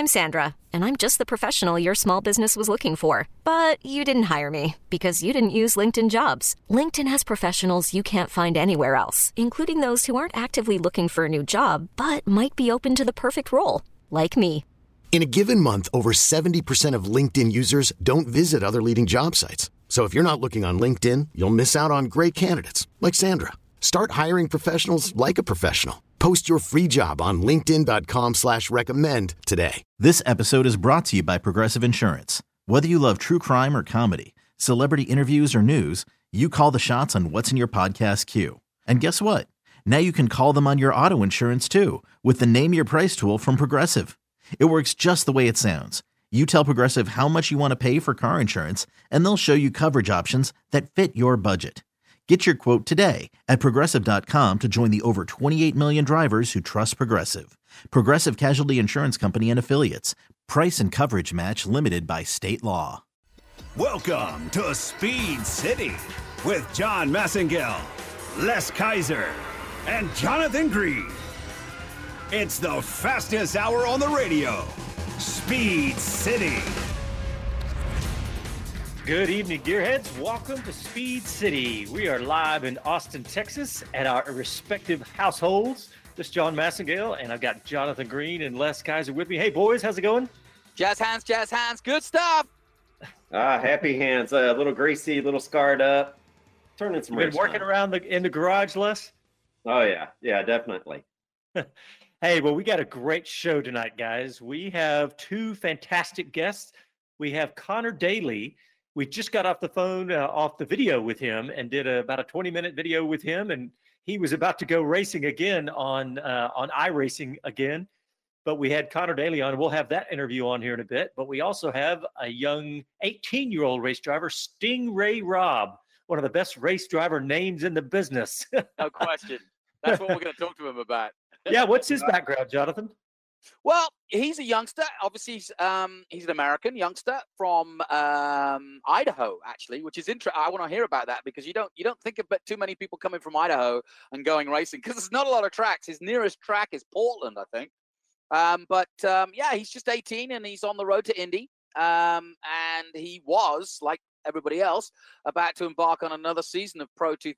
I'm Sandra, and I'm just the professional your small business was looking for. But you didn't hire me because you didn't use LinkedIn Jobs. LinkedIn has professionals you can't find anywhere else, including those who aren't actively looking for a new job, but might be open to the perfect role, like me. In a given month, over 70% of LinkedIn users don't visit other leading job sites. So if you're not looking on LinkedIn, you'll miss out on great candidates like Sandra. Start hiring professionals like a professional. Post your free job on linkedin.com/recommend today. This episode is brought to you by Progressive Insurance. Whether you love true crime or comedy, celebrity interviews or news, you call the shots on what's in your podcast queue. And guess what? Now you can call them on your auto insurance too with the Name Your Price tool from Progressive. It works just the way it sounds. You tell Progressive how much you want to pay for car insurance, and they'll show you coverage options that fit your budget. Get your quote today at Progressive.com to join the over 28 million drivers who trust Progressive. Progressive Casualty Insurance Company and Affiliates. Price and coverage match limited by state law. Welcome to Speed City with John Massengale, Les Kaiser, and Jonathan Green. It's the fastest hour on the radio. Speed City. Good evening, Gearheads. Welcome to Speed City. We are live in Austin, Texas at our respective households. This is John Massengale, and I've got Jonathan Green and Les Kaiser with me. Hey, boys, how's it going? Jazz hands, good stuff. Happy hands, a little greasy, a little scarred up. Turning some. Been working around in the garage, Les? Oh yeah, definitely. Hey, well, we got a great show tonight, guys. We have two fantastic guests. We have Connor Daly. We just got off the phone, off the video with him, and did about a 20-minute video with him, and he was about to go racing again on iRacing again. But we had Connor Daly on. We'll have that interview on here in a bit. But we also have a young 18-year-old race driver, Stingray Robb, one of the best race driver names in the business. No question. That's what we're going to talk to him about. Yeah, what's his background, Jonathan? Well, he's a youngster. Obviously, he's an American youngster from Idaho, actually, which is interesting. I want to hear about that because you don't think of too many people coming from Idaho and going racing because there's not a lot of tracks. His nearest track is Portland, I think. Yeah, he's just 18 and he's on the road to Indy. And he was, like everybody else, about to embark on another season of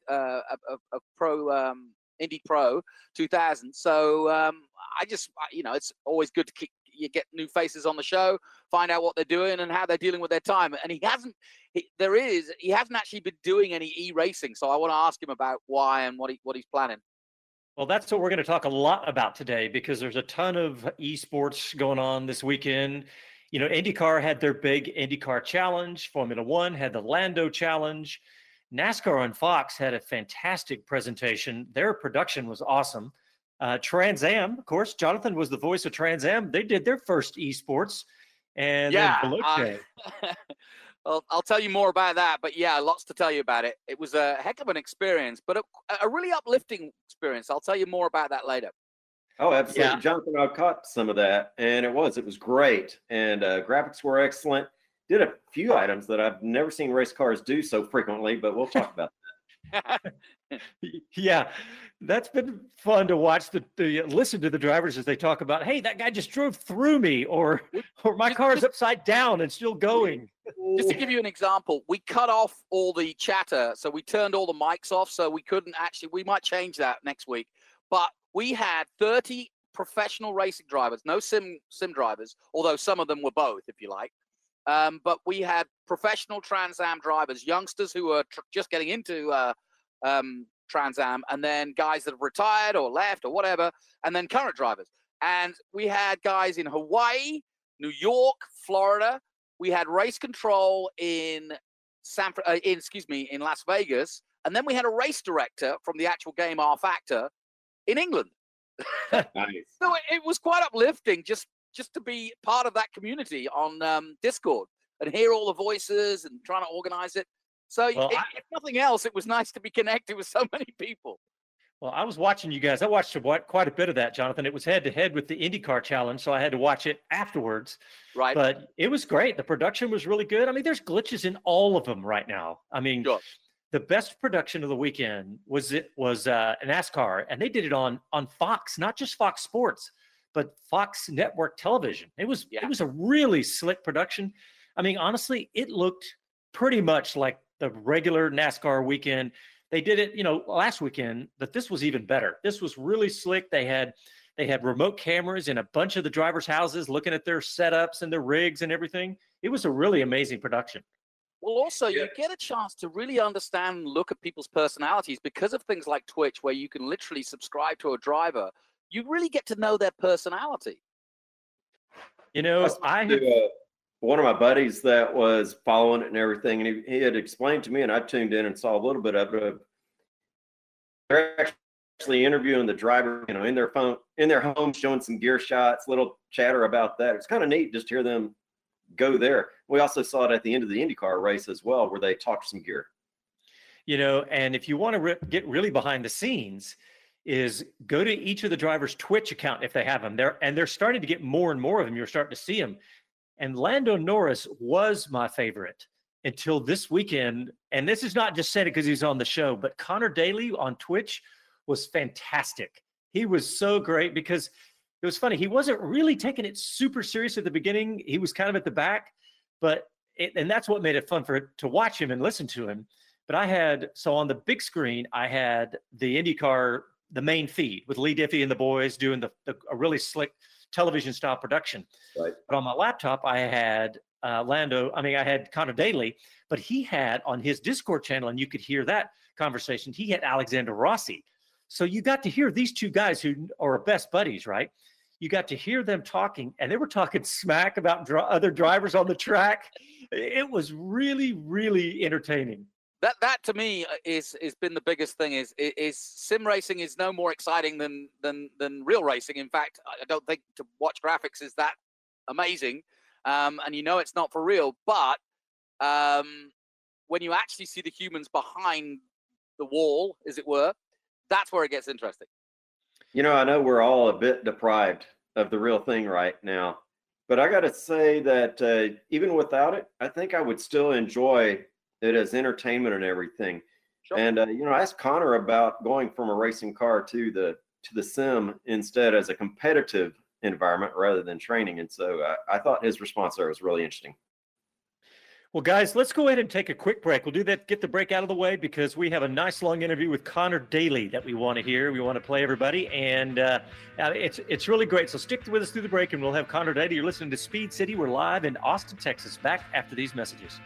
Indy Pro 2000. So it's always good to get new faces on the show, find out what they're doing and how they're dealing with their time. And he hasn't actually been doing any e-racing. So I want to ask him about why and what he's planning. Well, that's what we're going to talk a lot about today because there's a ton of esports going on this weekend. You know, IndyCar had their big IndyCar Challenge. Formula One had the Lando Challenge. NASCAR on Fox had a fantastic presentation. Their production was awesome. Trans Am, of course, Jonathan was the voice of Trans Am. They did their first esports. And yeah, well, I'll tell you more about that. But yeah, lots to tell you about it. It was a heck of an experience, but a really uplifting experience. I'll tell you more about that later. Oh, absolutely. Yeah. Jonathan, I caught some of that, and it was great. And graphics were excellent. Did a few items that I've never seen race cars do so frequently, but we'll talk about that. Yeah, that's been fun to watch listen to the drivers as they talk about, hey, that guy just drove through me, or my car's upside down and still going. Just to give you an example, we cut off all the chatter, so we turned all the mics off, so we couldn't actually. We might change that next week, but we had 30 professional racing drivers, no sim drivers, although some of them were both, if you like. But we had professional Trans Am drivers, youngsters who were just getting into Trans Am, and then guys that have retired or left or whatever, and then current drivers. And we had guys in Hawaii, New York, Florida. We had race control in Las Vegas, and then we had a race director from the actual game R Factor in England. Nice. So it was quite uplifting just to be part of that community on Discord and hear all the voices and trying to organize it. So if nothing else, it was nice to be connected with so many people. Well, I was watching you guys. I watched quite a bit of that, Jonathan. It was head-to-head with the IndyCar Challenge, so I had to watch it afterwards. Right. But it was great. The production was really good. I mean, there's glitches in all of them right now. I mean, sure. The best production of the weekend was NASCAR, and they did it on Fox, not just Fox Sports, but Fox Network Television. It was a really slick production. I mean, honestly, it looked pretty much like the regular NASCAR weekend. They did it, last weekend, but this was even better. This was really slick. They had remote cameras in a bunch of the drivers' houses looking at their setups and their rigs and everything. It was a really amazing production. Well, also, you get a chance to really understand and look at people's personalities because of things like Twitch, where you can literally subscribe to a driver. You really get to know their personality. One of my buddies that was following it and everything, and he had explained to me, and I tuned in and saw a little bit of it. They're actually interviewing the driver, in their phone, in their home, showing some gear shots, little chatter about that. It's kind of neat just to hear them go there. We also saw it at the end of the IndyCar race as well, where they talked some gear. And if you want to get really behind the scenes, is go to each of the drivers' Twitch account if they have them there, and they're starting to get more and more of them. You're starting to see them. And Lando Norris was my favorite until this weekend. And this is not just said it because he's on the show, but Connor Daly on Twitch was fantastic. He was so great because it was funny. He wasn't really taking it super serious at the beginning. He was kind of at the back, and that's what made it fun to watch him and listen to him. But on the big screen, I had the IndyCar, the main feed with Lee Diffie and the boys doing a really slick television style production. Right. But on my laptop, I had I had Connor Daly, but he had on his Discord channel, and you could hear that conversation, he had Alexander Rossi. So you got to hear these two guys who are best buddies, right? You got to hear them talking, and they were talking smack about other drivers on the track. It was really, really entertaining. That to me is been the biggest thing. Is sim racing is no more exciting than real racing. In fact, I don't think to watch graphics is that amazing, and it's not for real. But when you actually see the humans behind the wall, as it were, that's where it gets interesting. I know we're all a bit deprived of the real thing right now, but I got to say that even without it, I think I would still enjoy it as entertainment and everything. Sure. And I asked Connor about going from a racing car to the sim instead as a competitive environment rather than training. And so I thought his response there was really interesting. Well, guys, let's go ahead and take a quick break. We'll do that, get the break out of the way, because we have a nice long interview with Connor Daly that we want to hear. We want to play everybody, and it's really great. So stick with us through the break, and we'll have Connor Daly. You're listening to Speed City. We're live in Austin, Texas. Back after these messages.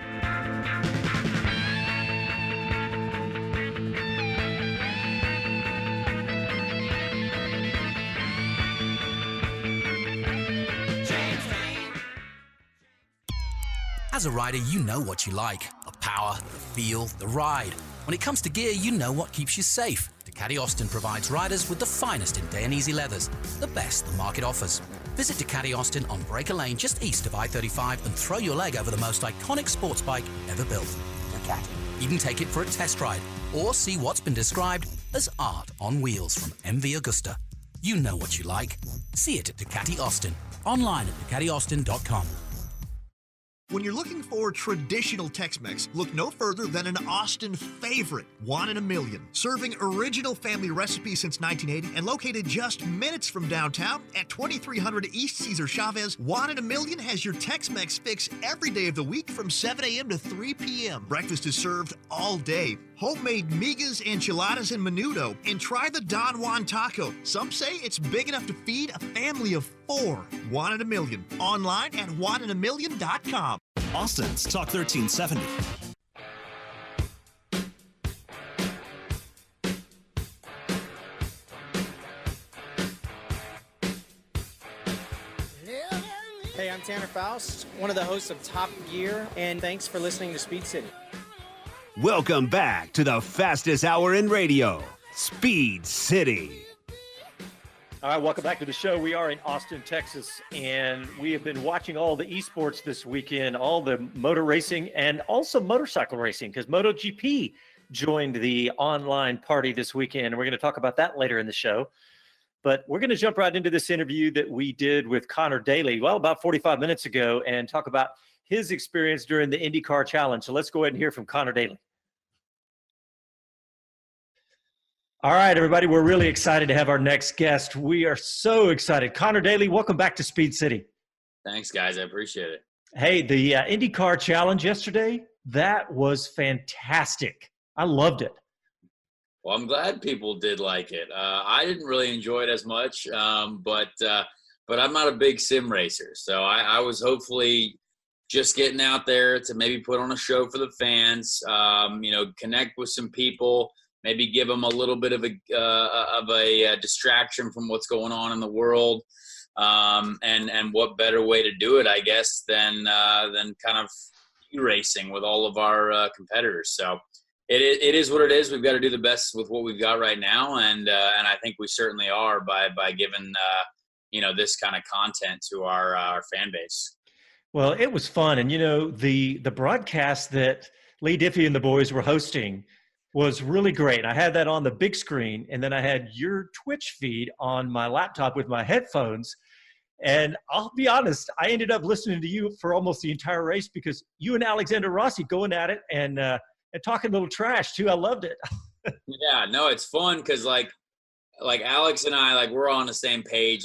As a rider, you know what you like. The power, the feel, the ride. When it comes to gear, you know what keeps you safe. Ducati Austin provides riders with the finest in Dainese leathers, the best the market offers. Visit Ducati Austin on Breaker Lane just east of I-35 and throw your leg over the most iconic sports bike ever built. Ducati. Even take it for a test ride or see what's been described as art on wheels from MV Agusta. You know what you like. See it at Ducati Austin. Online at DucatiAustin.com. When you're looking for traditional Tex-Mex, look no further than an Austin favorite, Juan in a Million. Serving original family recipes since 1980 and located just minutes from downtown at 2300 East Cesar Chavez, Juan in a Million has your Tex-Mex fix every day of the week from 7 a.m. to 3 p.m. Breakfast is served all day. Homemade migas, enchiladas, and menudo. And try the Don Juan taco. Some say it's big enough to feed a family of 4. Juan in a Million. Online at juaninamillion.com. Austin's Talk 1370. Hey, I'm Tanner Faust, one of the hosts of Top Gear, and thanks for listening to Speed City. Welcome back to the fastest hour in radio, Speed City. All right, welcome back to the show. We are in Austin, Texas, and we have been watching all the esports this weekend, all the motor racing and also motorcycle racing, because MotoGP joined the online party this weekend, and we're going to talk about that later in the show. But we're going to jump right into this interview that we did with Connor Daly, about 45 minutes ago, and talk about his experience during the IndyCar Challenge. So let's go ahead and hear from Connor Daly. All right, everybody, we're really excited to have our next guest. We are so excited. Connor Daly, welcome back to Speed City. Thanks, guys. I appreciate it. Hey, the IndyCar Challenge yesterday, that was fantastic. I loved it. Well, I'm glad people did like it. I didn't really enjoy it as much, but I'm not a big sim racer. So I was hopefully just getting out there to maybe put on a show for the fans, connect with some people, maybe give them a little bit of a distraction from what's going on in the world. And what better way to do it, I guess, than kind of racing with all of our competitors. So it is what it is. We've got to do the best with what we've got right now, and I think we certainly are by giving this kind of content to our fan base. Well, it was fun, and the broadcast that Lee Diffie and the boys were hosting was really great. I had that on the big screen, and then I had your Twitch feed on my laptop with my headphones. And I'll be honest, I ended up listening to you for almost the entire race because you and Alexander Rossi going at it and talking a little trash too. I loved it. Yeah, no, it's fun because like Alex and I, we're on the same page.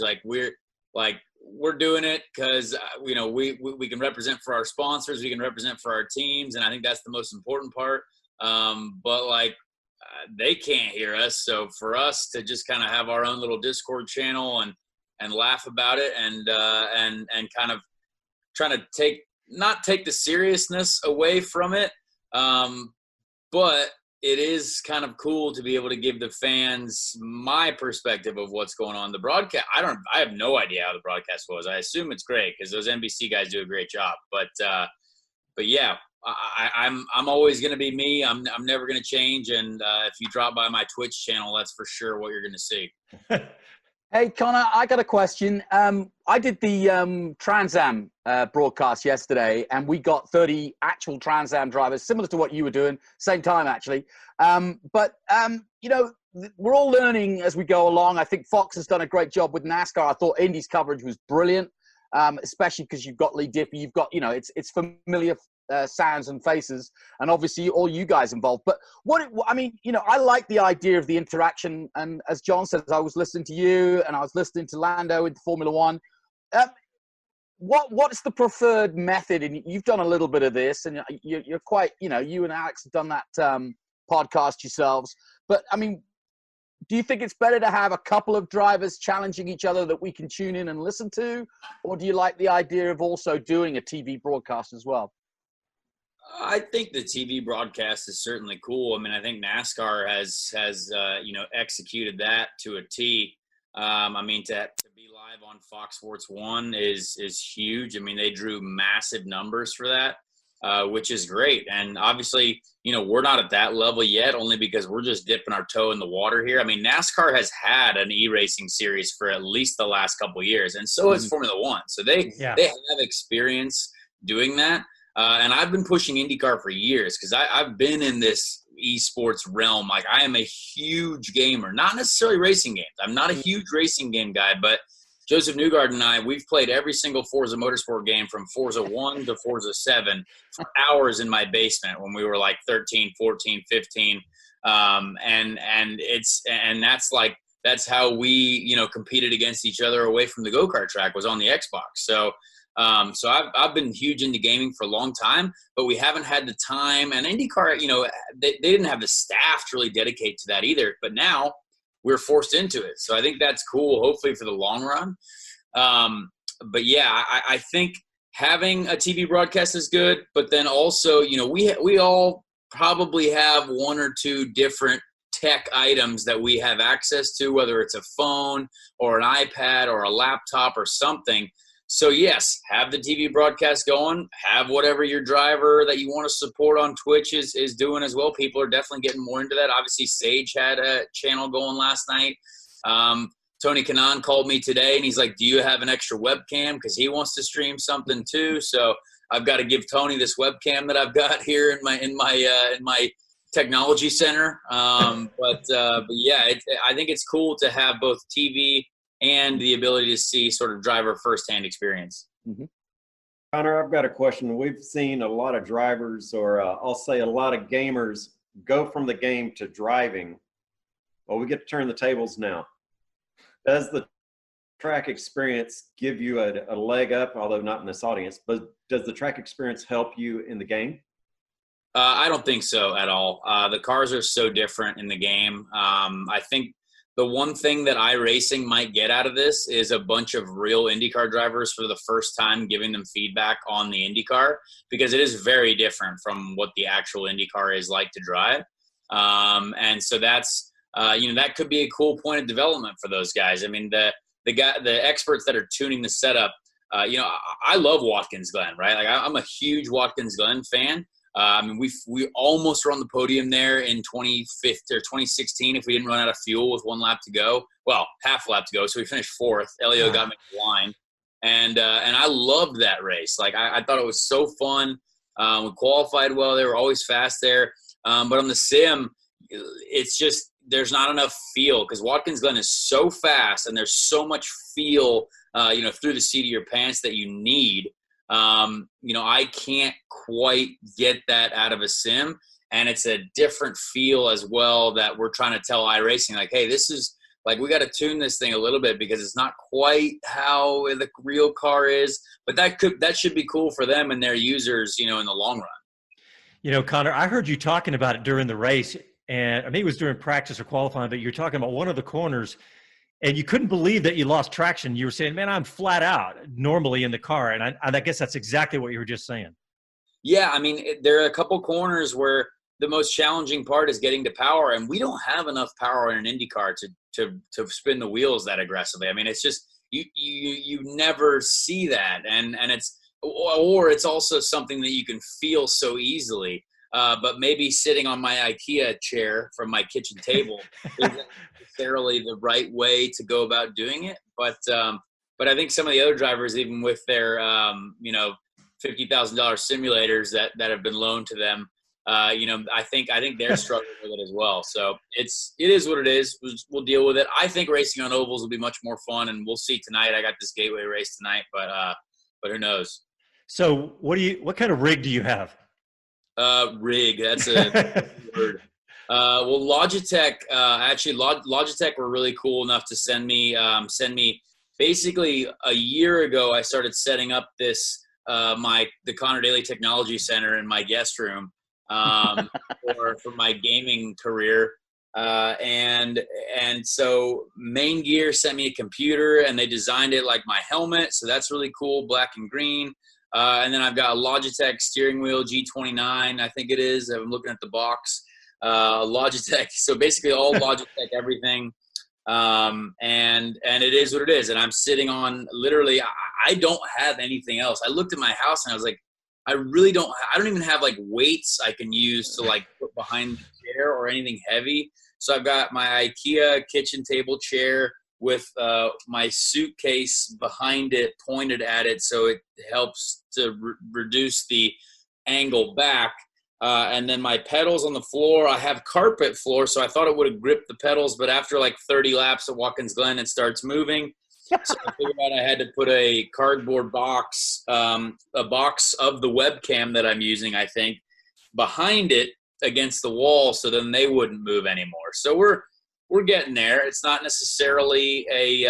We're doing it because we can represent for our sponsors, we can represent for our teams, and I think that's the most important part. But they can't hear us, so for us to just kind of have our own little Discord channel and laugh about it and kind of trying to not take the seriousness away from it, but it is kind of cool to be able to give the fans my perspective of what's going on. The broadcast, I have no idea how the broadcast was. I assume it's great because those NBC guys do a great job. But yeah, I'm always going to be me. I'm never going to change. And if you drop by my Twitch channel, that's for sure what you're going to see. Hey, Connor, I got a question. I did the Trans Am broadcast yesterday, and we got 30 actual Trans Am drivers, similar to what you were doing, same time, actually. But we're all learning as we go along. I think Fox has done a great job with NASCAR. I thought Indy's coverage was brilliant, especially because you've got Lee Diffie. You've got, it's familiar sounds and faces, and obviously all you guys involved. But I like the idea of the interaction. And as John says, I was listening to you and I was listening to Lando in Formula One. What's the preferred method? And you've done a little bit of this, and you're quite, you and Alex have done that podcast yourselves. But do you think it's better to have a couple of drivers challenging each other that we can tune in and listen to, or do you like the idea of also doing a TV broadcast as well? I think the TV broadcast is certainly cool. I think NASCAR has executed that to a T. To be live on Fox Sports 1 is huge. They drew massive numbers for that, which is great. And obviously, we're not at that level yet, only because we're just dipping our toe in the water here. NASCAR has had an e-racing series for at least the last couple of years, and so has Formula One. So they have experience doing that. And I've been pushing IndyCar for years because I've been in this esports realm. I am a huge gamer, not necessarily racing games. I'm not a huge racing game guy, but Joseph Newgard and I, we've played every single Forza Motorsport game from Forza 1 to Forza 7 for hours in my basement when we were 13, 14, 15. That's how we, competed against each other away from the go-kart track, was on the Xbox. So I've been huge into gaming for a long time, but we haven't had the time. And IndyCar, they didn't have the staff to really dedicate to that either. But now we're forced into it. So I think that's cool, hopefully for the long run. But yeah, I think having a TV broadcast is good. But then also, we all probably have one or two different tech items that we have access to, whether it's a phone or an iPad or a laptop or something. So yes, have the TV broadcast going, have whatever your driver that you want to support on Twitch is doing as well. People are definitely getting more into that. Obviously, Sage had a channel going last night. Tony Kanaan called me today and he's like, do you have an extra webcam? Because he wants to stream something too. So I've got to give Tony this webcam that I've got here in my technology center. But yeah, I think it's cool to have both TV and the ability to see sort of driver firsthand experience. Mm-hmm. Connor, I've got a question. We've seen a lot of drivers, or I'll say a lot of gamers, go from the game to driving. Well, we get to turn the tables now. Does the track experience give you a leg up, although not in this audience, but does the track experience help you in the game? I don't think so at all. The cars are so different in the game. I think the one thing that iRacing might get out of this is a bunch of real IndyCar drivers for the first time giving them feedback on the IndyCar, because it is very different from what the actual IndyCar is like to drive. And so that's, that could be a cool point of development for those guys. I mean, the experts that are tuning the setup, I love Watkins Glen, right? Like I'm a huge Watkins Glen fan. I mean, we almost were on the podium there in 2016 if we didn't run out of fuel with one lap to go. Well, half lap to go, so we finished fourth. Elio got me the line, and I loved that race. Like I thought it was so fun. We qualified well. They were always fast there. But on the sim, it's just there's not enough feel because Watkins Glen is so fast, and there's so much feel, through the seat of your pants that you need. I can't quite get that out of a sim, and it's a different feel as well that we're trying to tell iRacing, like, hey, this is like, we got to tune this thing a little bit because it's not quite how the real car is, but that should be cool for them and their users, in the long run. Connor, I heard you talking about it during the race, and I mean, it was during practice or qualifying, but you're talking about one of the corners and you couldn't believe that you lost traction. You were saying, man, I'm flat out normally in the car. And I guess that's exactly what you were just saying. Yeah, I mean, there are a couple corners where the most challenging part is getting to power, and we don't have enough power in an IndyCar to spin the wheels that aggressively. I mean, it's just you never see that, and it's also something that you can feel so easily. But maybe sitting on my IKEA chair from my kitchen table isn't necessarily the right way to go about doing it. But I think some of the other drivers, even with their $50,000 simulators that have been loaned to them, I think they're struggling with it as well. So it is what it is. We'll deal with it. I think racing on ovals will be much more fun, and we'll see tonight. I got this Gateway race tonight, but who knows? So what kind of rig do you have? Rig. That's a word. Well, Logitech. Logitech were really cool enough to send me. Basically, a year ago, I started setting up this the Connor Daly Technology Center in my guest room for my gaming career. And so Main Gear sent me a computer, and they designed it like my helmet. So that's really cool, black and green. And then I've got a Logitech steering wheel, G29, I think it is. I'm looking at the box. Logitech. So basically all Logitech everything. And it is what it is. And I'm sitting on literally, I don't have anything else. I looked at my house and I was like, I don't even have like weights I can use to like put behind the chair or anything heavy. So I've got my IKEA kitchen table chair with my suitcase behind it, pointed at it, so it helps to reduce the angle back. And then my pedals on the floor, I have carpet floor, so I thought it would have gripped the pedals, but after like 30 laps at Watkins Glen, it starts moving. So I figured out I had to put a cardboard box, a box of the webcam that I'm using, I think, behind it against the wall, so then they wouldn't move anymore. So we're getting there. It's not necessarily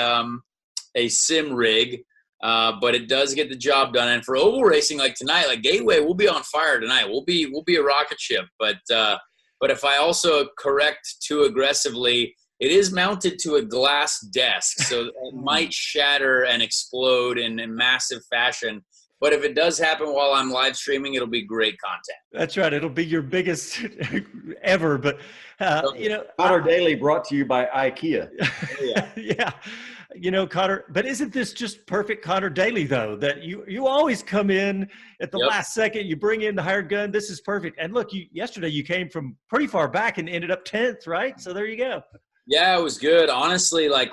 a sim rig, but it does get the job done. And for oval racing like tonight, like Gateway, we'll be on fire tonight. We'll be a rocket ship. But if I also correct too aggressively, it is mounted to a glass desk, so it might shatter and explode in a massive fashion. But if it does happen while I'm live streaming, it'll be great content. That's right. It'll be your biggest ever. But, Connor Daly brought to you by IKEA. Yeah. Connor, but isn't this just perfect Connor Daly, though, that you always come in at the last second, you bring in the hired gun. This is perfect. And look, yesterday you came from pretty far back and ended up 10th, right? So there you go. Yeah, it was good. Honestly, like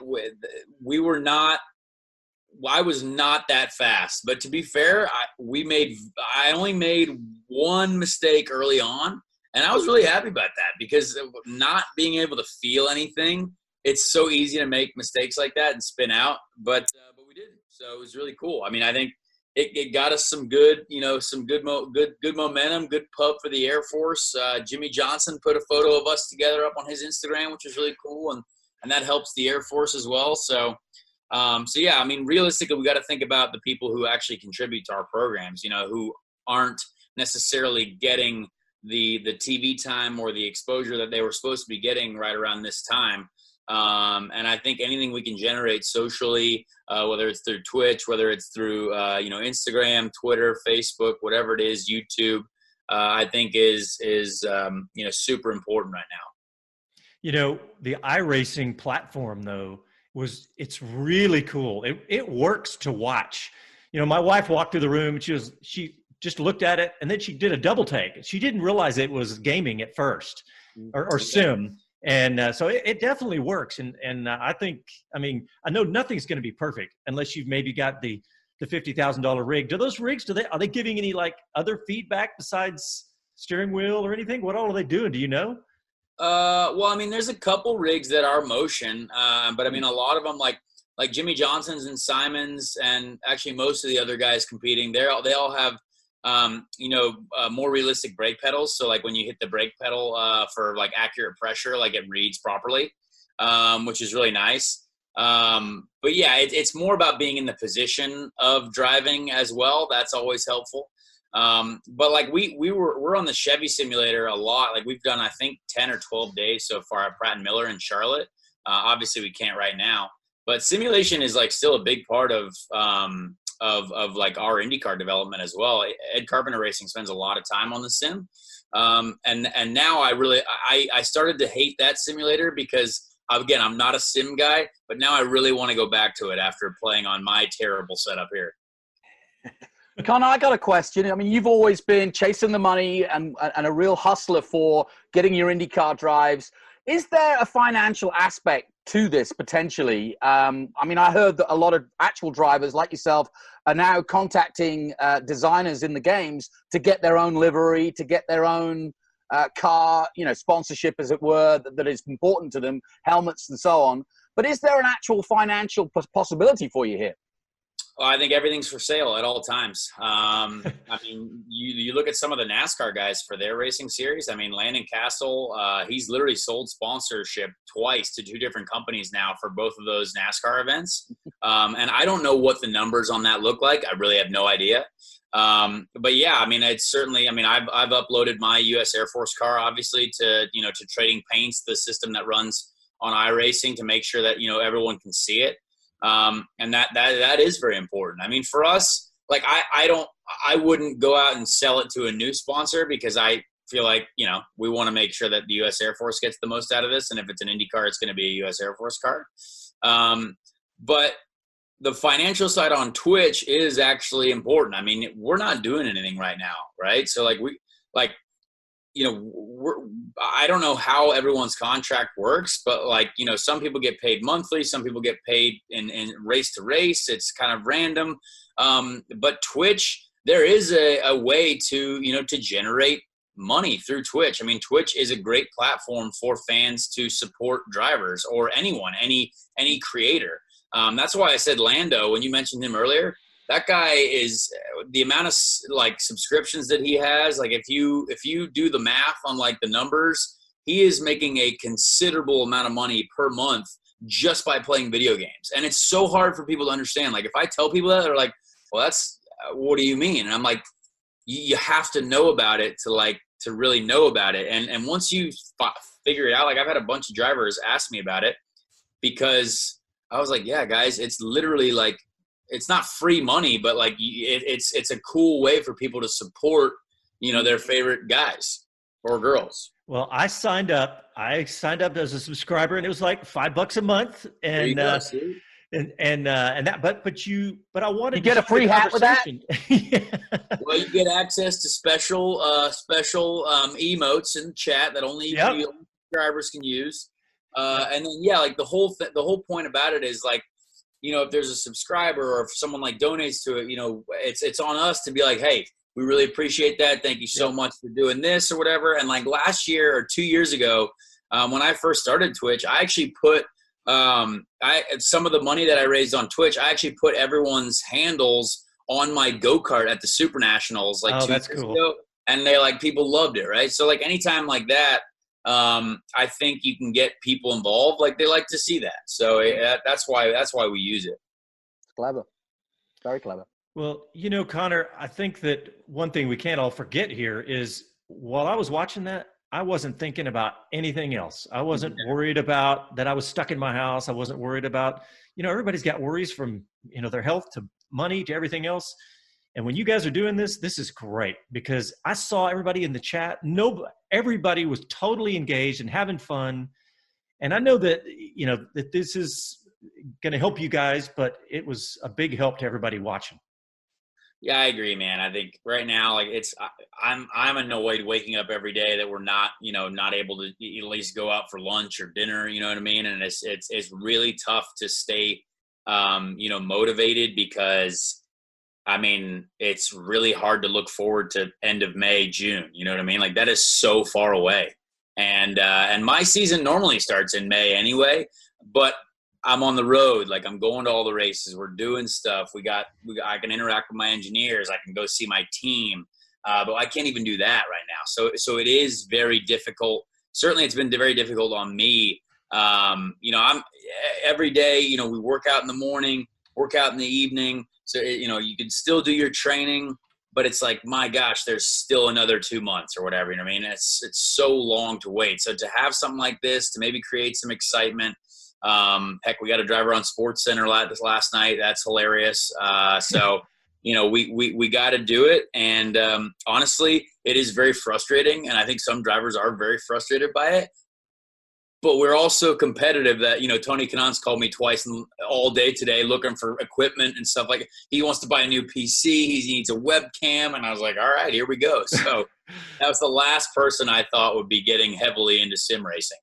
I was not that fast, but to be fair, I only made one mistake early on, and I was really happy about that because not being able to feel anything, it's so easy to make mistakes like that and spin out, but we didn't. So it was really cool. I mean, I think it got us some good, some good momentum, good pub for the Air Force. Jimmy Johnson put a photo of us together up on his Instagram, which was really cool, and that helps the Air Force as well. So yeah, I mean, realistically, we got to think about the people who actually contribute to our programs, who aren't necessarily getting the TV time or the exposure that they were supposed to be getting right around this time. And I think anything we can generate socially, whether it's through Twitch, whether it's through, Instagram, Twitter, Facebook, whatever it is, YouTube, I think is super important right now. The iRacing platform, though, it's really cool. It works to watch. My wife walked through the room and she just looked at it, and then she did a double take. She didn't realize it was gaming at first or sim. And so it definitely works. And I think, I know nothing's going to be perfect unless you've maybe got the $50,000 rig. Do those rigs, are they giving any other feedback besides steering wheel or anything? What all are they doing? Do you know? Well, there's a couple rigs that are motion, but a lot of them like Jimmy Johnson's and Simon's, and actually most of the other guys competing, they all have more realistic brake pedals. So when you hit the brake pedal for accurate pressure, it reads properly, which is really nice. But yeah, it's more about being in the position of driving as well. That's always helpful. But we're on the Chevy simulator a lot. We've done, I think, 10 or 12 days so far at Pratt & Miller in Charlotte. Obviously we can't right now, but simulation is still a big part of our IndyCar development as well. Ed Carpenter Racing spends a lot of time on the sim. And now I started to hate that simulator because, again, I'm not a sim guy, but now I really want to go back to it after playing on my terrible setup here. Connor, I got a question. You've always been chasing the money and a real hustler for getting your IndyCar drives. Is there a financial aspect to this potentially? I heard that a lot of actual drivers like yourself are now contacting designers in the games to get their own livery, to get their own car, sponsorship, as it were, that is important to them, helmets and so on. But is there an actual financial possibility for you here? Well, I think everything's for sale at all times. You look at some of the NASCAR guys for their racing series. Landon Castle, he's literally sold sponsorship twice to two different companies now for both of those NASCAR events. And I don't know what the numbers on that look like. I really have no idea. But yeah, it's certainly, I've uploaded my U.S. Air Force car, obviously, to Trading Paints, the system that runs on iRacing, to make sure that, everyone can see it. And that is very important. For us, I wouldn't go out and sell it to a new sponsor, because I feel we want to make sure that the U.S. Air Force gets the most out of this. And if it's an Indy car, it's going to be a U.S. Air Force car. But the financial side on Twitch is actually important. We're not doing anything right now, right? So I don't know how everyone's contract works, but some people get paid monthly, some people get paid in race to race. It's kind of random. But Twitch, there is a way to generate money through Twitch. Twitch is a great platform for fans to support drivers or anyone, any creator. That's why I said Lando, when you mentioned him earlier. That guy is, the amount of subscriptions that he has. If you do the math on the numbers, he is making a considerable amount of money per month just by playing video games. And it's so hard for people to understand. If I tell people that, they're like, well, what do you mean? And I'm like, you have to know about it to really know about it. And once you figure it out, I've had a bunch of drivers ask me about it, because I was like, yeah, guys, it's literally it's not free money, but it's a cool way for people to support, their favorite guys or girls. Well, I signed up as a subscriber, and it was $5 a month. And but I wanted to get a free hat with that. Yeah. Well, you get access to special emotes in the chat that only subscribers can use. And then, the whole point about it is if there's a subscriber or if someone donates to it, it's on us to be like, hey, we really appreciate that. Thank you so much for doing this or whatever. And last year or 2 years ago, when I first started Twitch, I actually put some of the money that I raised on Twitch, I actually put everyone's handles on my go-kart at the Super Nationals like 2 that's years cool. ago, and people loved it, right? So like anytime like that, I think you can get people involved. Like they like to see that. So that's why we use it. It's clever. Very clever. Well, Connor, I think that one thing we can't all forget here is while I was watching that, I wasn't thinking about anything else. I wasn't worried about that I was stuck in my house. I wasn't worried about, everybody's got worries from, their health to money to everything else. And when you guys are doing this is great because I saw everybody in the chat. Everybody was totally engaged and having fun. And I know that, that this is going to help you guys, but it was a big help to everybody watching. Yeah, I agree, man. I think right now, like I'm annoyed waking up every day that we're not, not able to at least go out for lunch or dinner. You know what I mean? And it's really tough to stay, motivated because, I mean, it's really hard to look forward to end of May, June. You know what I mean? Like that is so far away. And my season normally starts in May anyway, but I'm on the road. Like I'm going to all the races. We're doing stuff. I can interact with my engineers. I can go see my team. But I can't even do that right now. So it is very difficult. Certainly it's been very difficult on me. I'm every day, we work out in the morning, work out in the evening. So, you can still do your training, but it's like, my gosh, there's still another 2 months or whatever. You know what I mean? It's so long to wait. So to have something like this, to maybe create some excitement, heck, we got a driver on Sports Center last night. That's hilarious. So, we got to do it. And honestly, it is very frustrating. And I think some drivers are very frustrated by it. But we're also competitive that, Tony Kanon's called me twice all day today looking for equipment and stuff like he wants to buy a new PC. He needs a webcam. And I was like, all right, here we go. So that was the last person I thought would be getting heavily into sim racing.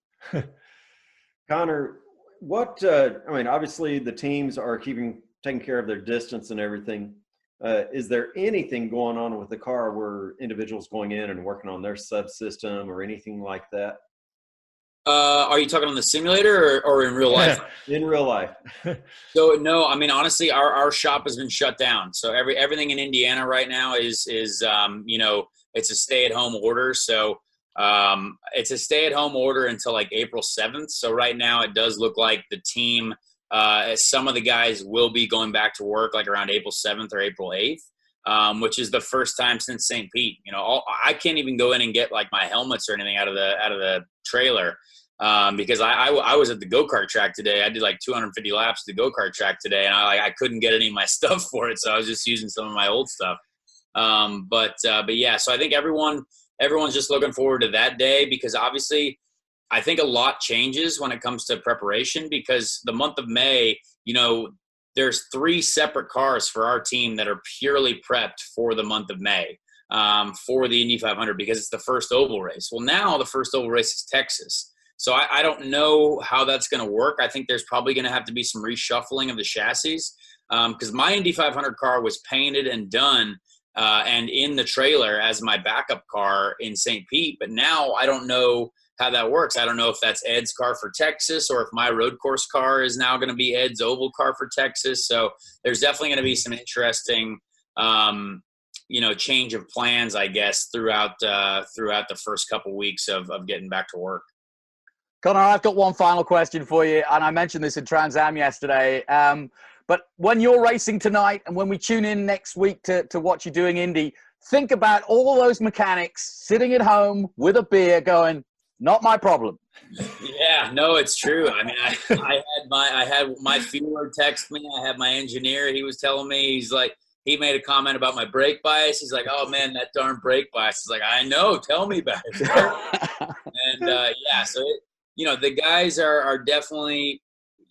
Connor, obviously the teams are taking care of their distance and everything. Is there anything going on with the car where individuals going in and working on their subsystem or anything like that? Are you talking on the simulator or in real life? In real life. So no, I mean, honestly, our shop has been shut down. So everything in Indiana right now is it's a stay-at-home order. So it's a stay-at-home order until like April 7th. So right now it does look like the team, some of the guys will be going back to work like around April 7th or April 8th, which is the first time since St. Pete. I can't even go in and get like my helmets or anything out of the trailer. Because I was at the go-kart track today. I did like 250 laps at the go-kart track today, and I couldn't get any of my stuff for it, so I was just using some of my old stuff. But yeah, so I think everyone's just looking forward to that day because obviously I think a lot changes when it comes to preparation because the month of May, there's 3 separate cars for our team that are purely prepped for the month of May for the Indy 500 because it's the first oval race. Well, now the first oval race is Texas. So I don't know how that's going to work. I think there's probably going to have to be some reshuffling of the chassis because my Indy 500 car was painted and done and in the trailer as my backup car in St. Pete. But now I don't know how that works. I don't know if that's Ed's car for Texas or if my road course car is now going to be Ed's oval car for Texas. So there's definitely going to be some interesting change of plans, I guess, throughout the first couple weeks of getting back to work. Connor, I've got one final question for you, and I mentioned this in Trans Am yesterday. But when you're racing tonight and when we tune in next week to watch you doing Indy, think about all those mechanics sitting at home with a beer going, not my problem. Yeah, no, it's true. I mean, I had my feeler text me. I had my engineer. He was telling me, he made a comment about my brake bias. He's like, oh man, that darn brake bias. He's like, I know, tell me about it. And yeah, so the guys are definitely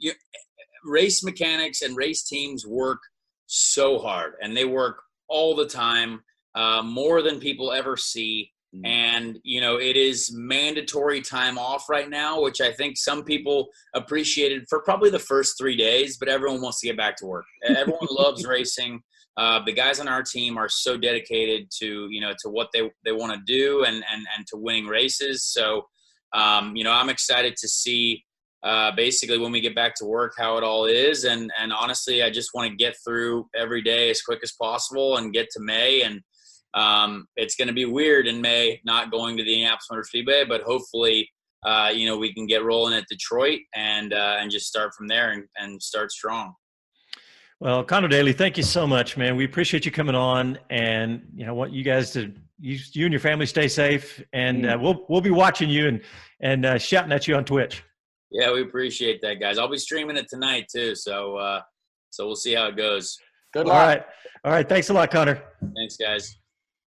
race mechanics and race teams work so hard, and they work all the time, more than people ever see. And, it is mandatory time off right now, which I think some people appreciated for probably the first 3 days, but everyone wants to get back to work. Everyone loves racing. The guys on our team are so dedicated to, to what they want to do and to winning races. So, I'm excited to see, basically when we get back to work, how it all is. And honestly, I just want to get through every day as quick as possible and get to May. And it's going to be weird in May not going to the Indianapolis Motor Speedway, but hopefully, we can get rolling at Detroit and just start from there and start strong. Well, Conor Daly, thank you so much, man. We appreciate you coming on, and want you guys to you and your family stay safe, and we'll be watching you and shouting at you on Twitch. Yeah, we appreciate that, guys. I'll be streaming it tonight too, so we'll see how it goes. Good luck. All right. Thanks a lot, Conor. Thanks, guys.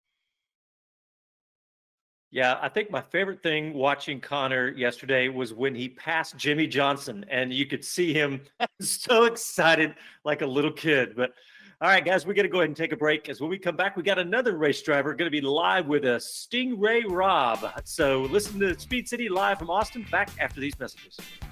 Yeah, I think my favorite thing watching Conor yesterday was when he passed Jimmy Johnson, and you could see him so excited like a little kid. But all right, guys, we got to go ahead and take a break. As when we come back, we got another race driver going to be live with us, Stingray Robb. So listen to Speed City live from Austin. Back after these messages.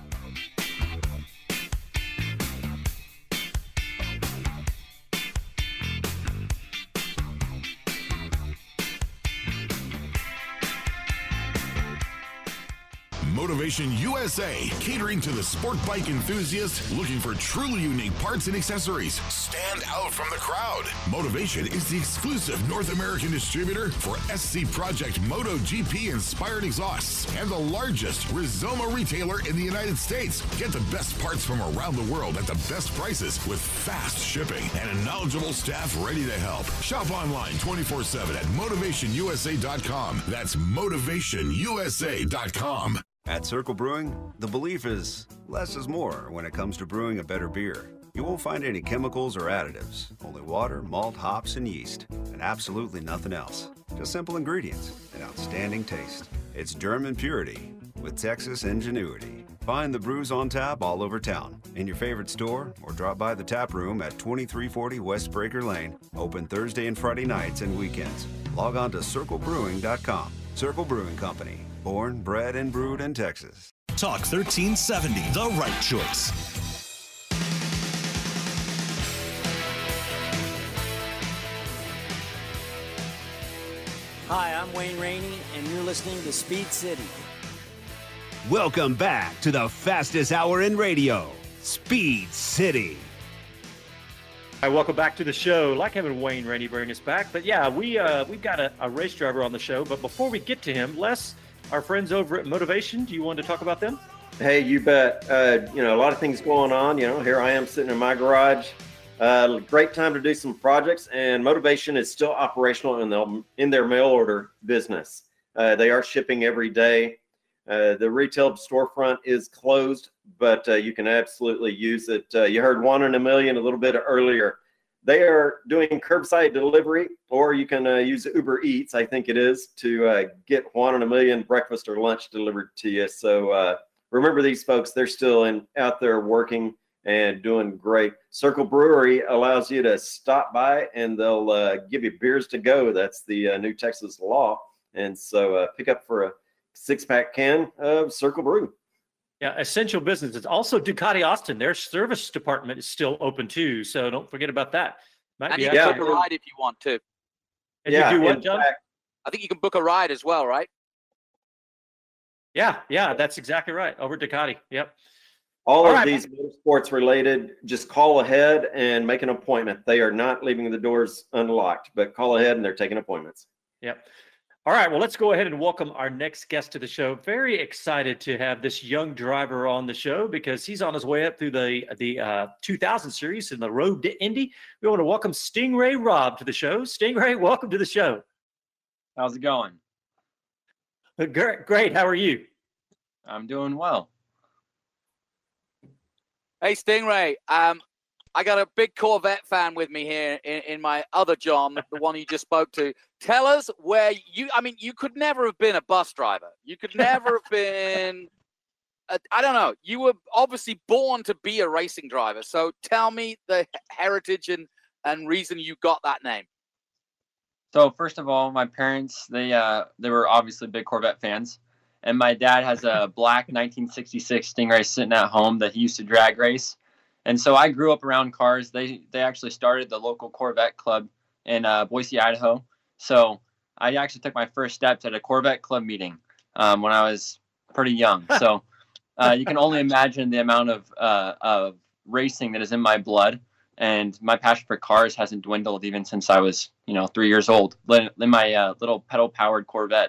Motivation USA, catering to the sport bike enthusiast looking for truly unique parts and accessories. Stand out from the crowd. Motivation is the exclusive North American distributor for SC Project MotoGP inspired exhausts and the largest Rizoma retailer in the United States. Get the best parts from around the world at the best prices with fast shipping and a knowledgeable staff ready to help. Shop online 24/7 at motivationusa.com. That's motivationusa.com. At Circle Brewing, the belief is less is more when it comes to brewing a better beer. You won't find any chemicals or additives, only water, malt, hops, and yeast, and absolutely nothing else. Just simple ingredients and outstanding taste. It's German purity with Texas ingenuity. Find the brews on tap all over town, in your favorite store, or drop by the tap room at 2340 West Breaker Lane, open Thursday and Friday nights and weekends. Log on to circlebrewing.com. Circle Brewing Company. Born, bred, and brewed in Texas. Talk 1370, the right choice. Hi, I'm Wayne Rainey, and you're listening to Speed City. Welcome back to the fastest hour in radio, Speed City. All right, welcome back to the show. Like having Wayne Rainey bring us back. But yeah, we've got a race driver on the show. But before we get to him, Les, our friends over at Motivation, do you want to talk about them? Hey, you bet. A lot of things going on. Here I am sitting in my garage. Great time to do some projects, and Motivation is still operational in their mail order business. They are shipping every day. The retail storefront is closed, but you can absolutely use it. You heard 1 in a million a little bit earlier. They are doing curbside delivery, or you can use Uber Eats, I think it is, to get 1 in a million breakfast or lunch delivered to you. So remember these folks, they're still out there working and doing great. Circle Brewery allows you to stop by and they'll give you beers to go. That's the new Texas law. And so pick up for a 6-pack can of Circle Brew. Yeah, essential business. It's also Ducati Austin. Their service department is still open too, so don't forget about that. And you can book a ride if you want to. And you do what, John? I think you can book a ride as well, right? Yeah, that's exactly right. Over at Ducati. Yep. All of these motorsports related, just call ahead and make an appointment. They are not leaving the doors unlocked, but call ahead and they're taking appointments. Yep. All right, well, let's go ahead and welcome our next guest to the show. Very excited to have this young driver on the show because he's on his way up through the 2000 series in the Road to Indy. We want to welcome Stingray Robb to the show. Stingray, welcome to the show. How's it going? Great. How are you? I'm doing well. Hey, Stingray. I got a big Corvette fan with me here in my other John, the one you just spoke to. Tell us where you could never have been a bus driver. You could never have been, I don't know. You were obviously born to be a racing driver. So tell me the heritage and reason you got that name. So first of all, my parents, they were obviously big Corvette fans. And my dad has a black 1966 Stingray sitting at home that he used to drag race. And so I grew up around cars. They actually started the local Corvette club in Boise, Idaho. So I actually took my first steps at a Corvette club meeting when I was pretty young. So You can only imagine the amount of racing that is in my blood, and my passion for cars hasn't dwindled even since I was 3 years old in my little pedal powered Corvette.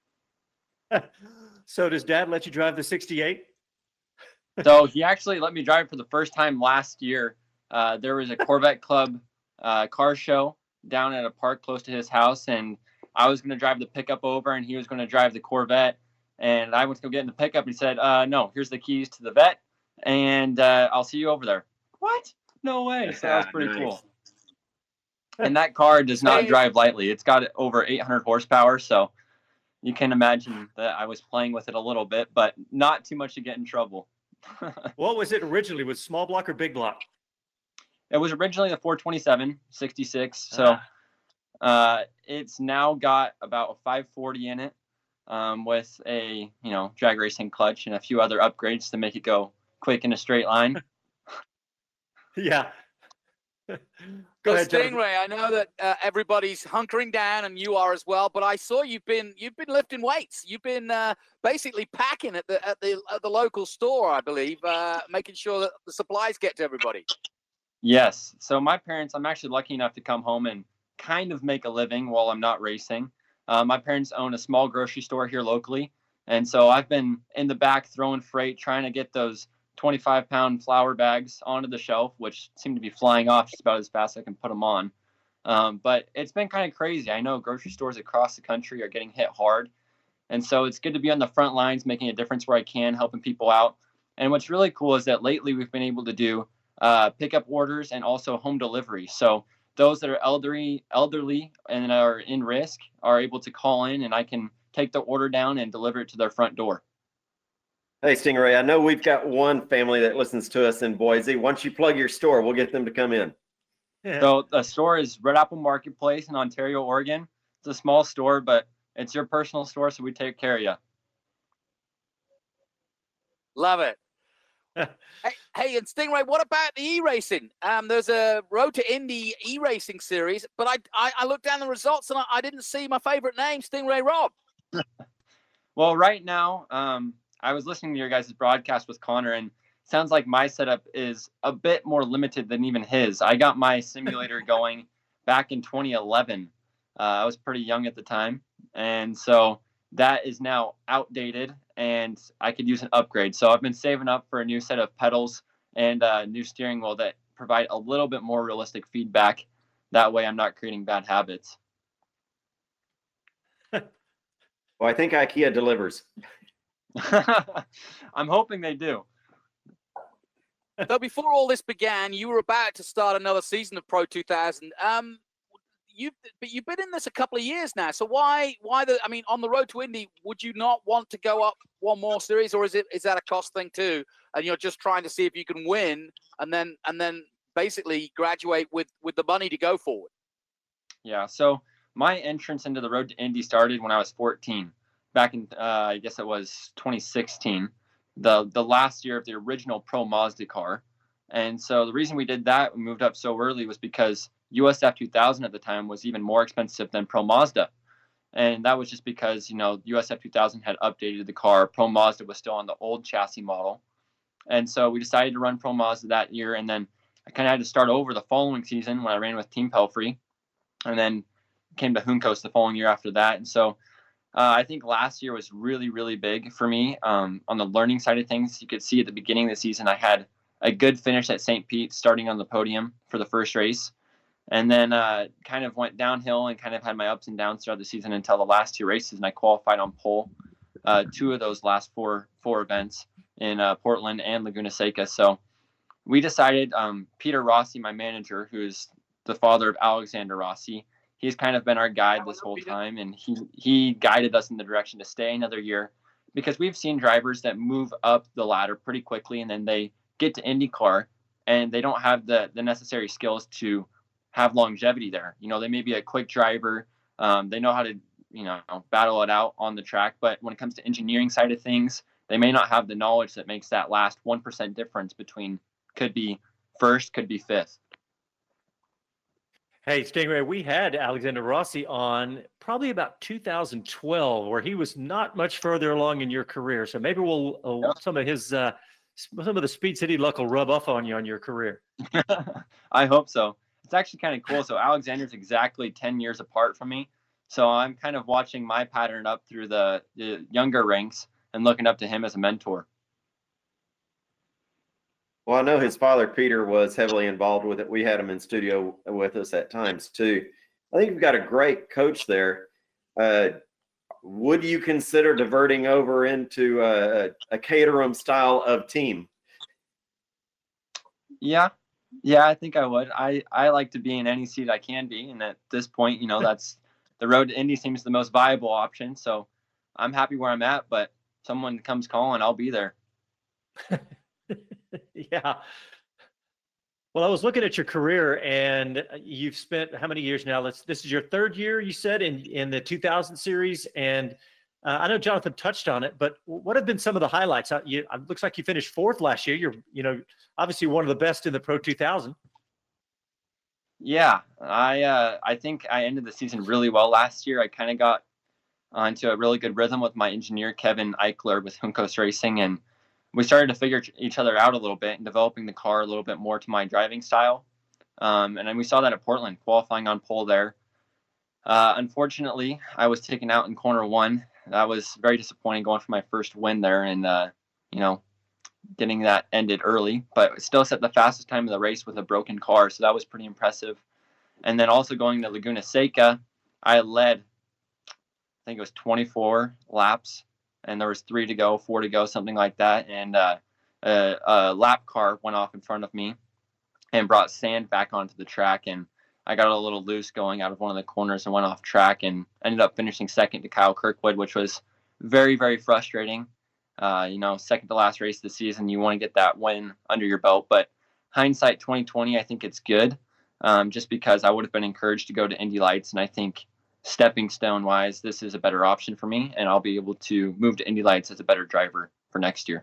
So does Dad let you drive the 68? So he actually let me drive for the first time last year. There was a Corvette Club car show down at a park close to his house, and I was going to drive the pickup over, and he was going to drive the Corvette. And I went to go get in the pickup. He said, no, here's the keys to the vet, and I'll see you over there. What? No way. So that was pretty cool. And that car does not drive lightly. It's got over 800 horsepower, so you can imagine that I was playing with it a little bit, but not too much to get in trouble. What was it originally? Was small block or big block? It was originally the 427 66. So it's now got about a 540 in it, with a drag racing clutch and a few other upgrades to make it go quick in a straight line. Yeah. Go ahead, Stingray. I know that everybody's hunkering down, and you are as well. But I saw you've been lifting weights. You've been basically packing at the local store, I believe, making sure that the supplies get to everybody. Yes. So my parents, I'm actually lucky enough to come home and kind of make a living while I'm not racing. My parents own a small grocery store here locally, and so I've been in the back throwing freight, trying to get those 25-pound flour bags onto the shelf, which seem to be flying off just about as fast as I can put them on. But it's been kind of crazy. I know grocery stores across the country are getting hit hard. And so it's good to be on the front lines, making a difference where I can, helping people out. And what's really cool is that lately we've been able to do pickup orders and also home delivery. So those that are elderly and are in risk are able to call in, and I can take the order down and deliver it to their front door. Hey, Stingray, I know we've got one family that listens to us in Boise. Once you plug your store, we'll get them to come in. Yeah. So the store is Red Apple Marketplace in Ontario, Oregon. It's a small store, but it's your personal store, so we take care of you. Love it. Hey, and Stingray, what about the e-racing? There's a Road to Indy e-racing series, but I looked down the results and I didn't see my favorite name, Stingray Robb. Well, right now, I was listening to your guys' broadcast with Connor, and it sounds like my setup is a bit more limited than even his. I got my simulator going back in 2011. I was pretty young at the time, and so that is now outdated, and I could use an upgrade. So I've been saving up for a new set of pedals and a new steering wheel that provide a little bit more realistic feedback. That way I'm not creating bad habits. Well, I think IKEA delivers. I'm hoping they do. So before all this began, you were about to start another season of Pro 2000. You've been in this a couple of years now. So why on the Road to Indy, would you not want to go up one more series, or is that a cost thing too? And you're just trying to see if you can win and then basically graduate with the money to go forward? Yeah. So my entrance into the Road to Indy started when I was 14. Back in, I guess it was 2016, the last year of the original Pro Mazda car. And so the reason we did that, we moved up so early, was because USF 2000 at the time was even more expensive than Pro Mazda. And that was just because, USF 2000 had updated the car. Pro Mazda was still on the old chassis model. And so we decided to run Pro Mazda that year. And then I kind of had to start over the following season when I ran with Team Pelfrey, and then came to Juncos the following year after that. And so I think last year was really, really big for me on the learning side of things. You could see at the beginning of the season, I had a good finish at St. Pete, starting on the podium for the first race. And then kind of went downhill and kind of had my ups and downs throughout the season until the last two races. And I qualified on pole two of those last four events in Portland and Laguna Seca. So we decided, Peter Rossi, my manager, who is the father of Alexander Rossi, he's kind of been our guide this whole time, and he guided us in the direction to stay another year, because we've seen drivers that move up the ladder pretty quickly, and then they get to IndyCar and they don't have the necessary skills to have longevity there. They may be a quick driver. They know how to, battle it out on the track. But when it comes to engineering side of things, they may not have the knowledge that makes that last 1% difference between could be first, could be fifth. Hey, Stingray, we had Alexander Rossi on probably about 2012, where he was not much further along in your career. So maybe some of the Speed City luck will rub off on you on your career. I hope so. It's actually kind of cool. So Alexander's exactly 10 years apart from me. So I'm kind of watching my pattern up through the younger ranks and looking up to him as a mentor. Well, I know his father, Peter, was heavily involved with it. We had him in studio with us at times, too. I think you've got a great coach there. Would you consider diverting over into a Caterham style of team? Yeah, I think I would. I like to be in any seat I can be. And at this point, that's the road to Indy seems the most viable option. So I'm happy where I'm at, but someone comes calling, I'll be there. Yeah. Well, I was looking at your career, and you've spent how many years now? This is your third year, you said, in the 2000 series. And I know Jonathan touched on it, but what have been some of the highlights? It looks like you finished fourth last year. You're, obviously one of the best in the Pro 2000. Yeah, I think I ended the season really well last year. I kind of got onto a really good rhythm with my engineer, Kevin Eichler, with Juncos Racing, and we started to figure each other out a little bit and developing the car a little bit more to my driving style. And then we saw that at Portland, qualifying on pole there. Unfortunately, I was taken out in corner one. That was very disappointing going for my first win there and, getting that ended early, but still set the fastest time of the race with a broken car. So that was pretty impressive. And then also going to Laguna Seca, I led, I think it was 24 laps. And there was 4 to go, something like that. And a lap car went off in front of me and brought sand back onto the track. And I got a little loose going out of one of the corners and went off track and ended up finishing second to Kyle Kirkwood, which was very, very frustrating. Second to last race of the season, you want to get that win under your belt. But hindsight 2020, I think it's good just because I would have been encouraged to go to Indy Lights. And I think stepping stone wise, this is a better option for me, and I'll be able to move to Indy Lights as a better driver for next year.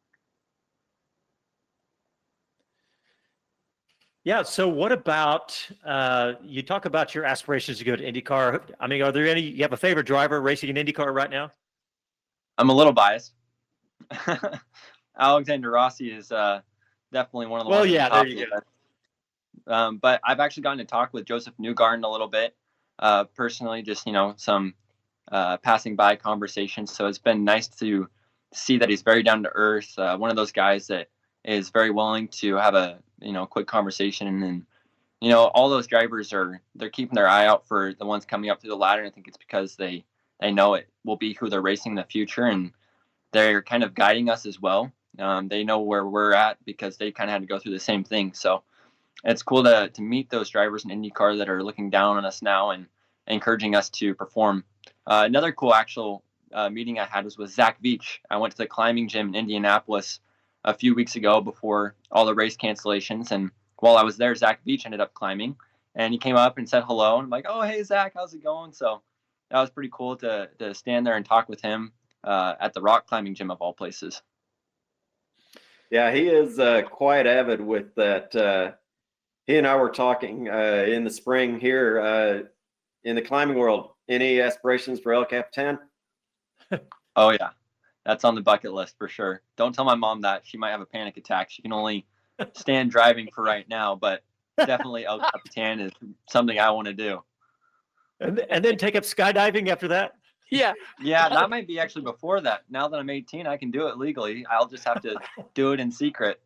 Yeah. So what about, you talk about your aspirations to go to IndyCar. I mean, are there you have a favorite driver racing in IndyCar right now? I'm a little biased. Alexander Rossi is definitely one of the ones. Well, yeah, there you go. But I've actually gotten to talk with Joseph Newgarden a little bit. Personally, just some passing by conversations. So it's been nice to see that he's very down to earth. One of those guys that is very willing to have a quick conversation. And all those drivers they're keeping their eye out for the ones coming up through the ladder. And I think it's because they know it will be who they're racing in the future, and they're kind of guiding us as well. They know where we're at because they kind of had to go through the same thing. So it's cool to meet those drivers in IndyCar that are looking down on us now and encouraging us to perform. Another cool actual meeting I had was with Zach Veach. I went to the climbing gym in Indianapolis a few weeks ago before all the race cancellations. And while I was there, Zach Veach ended up climbing. And he came up and said hello. And I'm like, oh, hey, Zach, how's it going? So that was pretty cool to stand there and talk with him at the rock climbing gym of all places. Yeah, he is quite avid with that. He and I were talking in the spring here in the climbing world. Any aspirations for El Capitan? Oh, yeah. That's on the bucket list for sure. Don't tell my mom that. She might have a panic attack. She can only stand driving for right now, but definitely El Capitan is something I want to do. And then take up skydiving after that? Yeah. Yeah, that might be actually before that. Now that I'm 18, I can do it legally. I'll just have to do it in secret.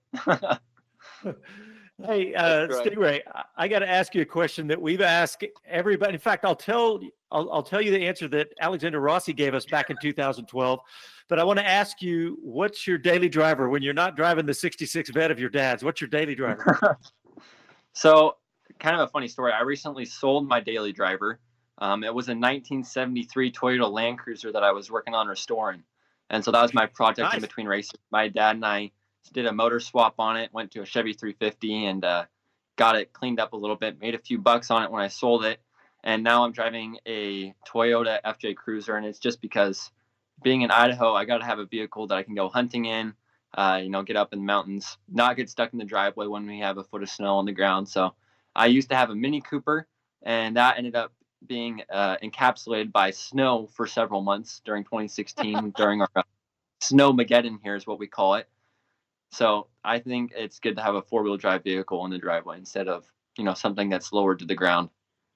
Hey, Stingray, I got to ask you a question that we've asked everybody. In fact, I'll tell you the answer that Alexander Rossi gave us back in 2012. But I want to ask you, what's your daily driver when you're not driving the 66 Vet of your dad's? What's your daily driver? So, kind of a funny story. I recently sold my daily driver. It was a 1973 Toyota Land Cruiser that I was working on restoring. And so that was my project Nice. in between races. My dad and I did a motor swap on it, went to a Chevy 350 and got it cleaned up a little bit, made a few bucks on it when I sold it. And now I'm driving a Toyota FJ Cruiser. And it's just because being in Idaho, I got to have a vehicle that I can go hunting in, get up in the mountains, not get stuck in the driveway when we have a foot of snow on the ground. So I used to have a Mini Cooper, and that ended up being encapsulated by snow for several months during 2016 during our Snowmageddon here is what we call it. So I think it's good to have a 4-wheel drive vehicle in the driveway instead of, something that's lowered to the ground.